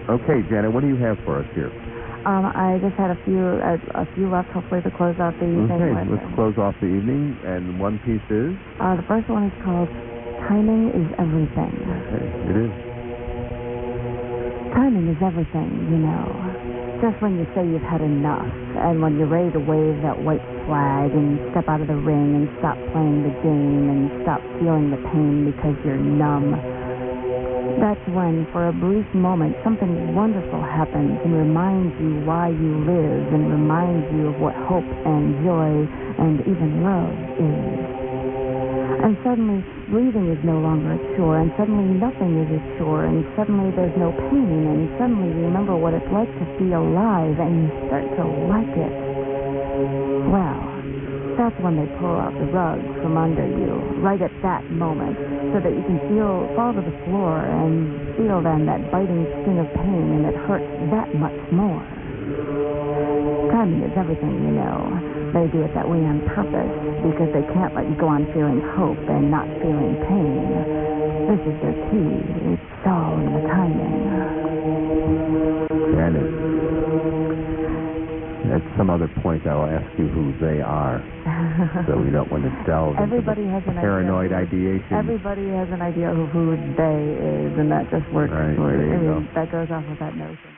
Okay, Janet, what do you have for us here? I just had a few left, hopefully, to close out the evening. Okay, let's close off the evening, and one piece is? The first one is called Timing is Everything. Okay, it is. Timing is everything, you know. Just when you say you've had enough, and when you're ready to wave that white flag and step out of the ring and stop playing the game and stop feeling the pain because you're numb, that's when, for a brief moment, something wonderful happens and reminds you why you live and reminds you of what hope and joy and even love is. And suddenly, breathing is no longer a chore, and suddenly nothing is a chore, and suddenly there's no pain, and suddenly you remember what it's like to be alive, and you start to like it. Well, that's when they pull out the rug from under you, right at that moment, so that you can fall to the floor and feel then that biting sting of pain, and it hurts that much more. Timing is everything, you know. They do it that way on purpose because they can't let you go on feeling hope and not feeling pain. This is their key. It's all in the timing. Janet, at some other point I'll ask you who they are, so we don't want to delve into paranoid ideation. Everybody has an idea of who they is, and that just works. Right, that goes off of that notion.